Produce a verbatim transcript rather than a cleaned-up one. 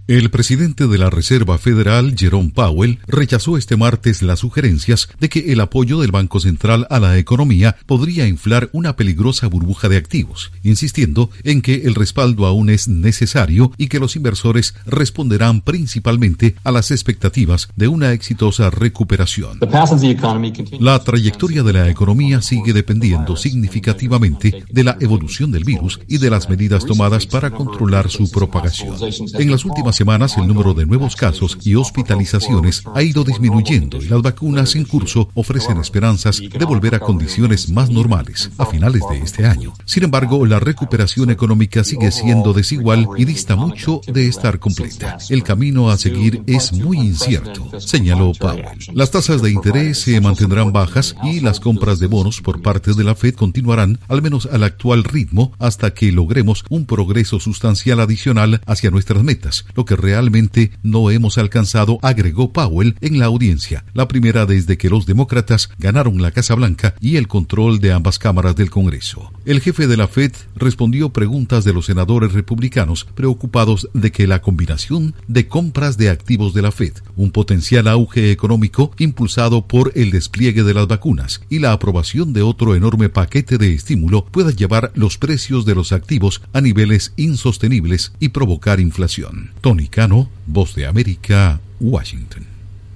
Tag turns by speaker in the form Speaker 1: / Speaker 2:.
Speaker 1: El presidente de la Reserva Federal, Jerome Powell, rechazó este martes las sugerencias de que el apoyo del Banco Central a la economía podría inflar una peligrosa burbuja de activos, insistiendo en que el respaldo aún es necesario y que los inversores responderán principalmente a las expectativas de una exitosa recuperación. La trayectoria de la economía sigue dependiendo significativamente de la evolución del virus y de las medidas tomadas para controlar su propagación. En las últimas semanas, el número de nuevos casos y hospitalizaciones ha ido disminuyendo y las vacunas en curso ofrecen esperanzas de volver a condiciones más normales a finales de este año. Sin embargo, la recuperación económica sigue siendo desigual y dista mucho de estar completa. El camino a seguir es muy incierto, señaló Powell. Las tasas de interés se mantendrán bajas y las compras de bonos por parte de la Fed continuarán al menos al actual ritmo hasta que logremos un progreso sustancial adicional hacia nuestras metas, lo que realmente no hemos alcanzado, agregó Powell en la audiencia, la primera desde que los demócratas ganaron la Casa Blanca y el control de ambas cámaras del Congreso. El jefe de la Fed respondió preguntas de los senadores republicanos preocupados de que la combinación de compras de activos de la Fed, un potencial auge económico impulsado por el despliegue de las vacunas y la aprobación de otro enorme paquete de estímulo pueda llevar los precios de los activos a niveles insostenibles y provocar inflación. Tony Cano, Voz de América, Washington.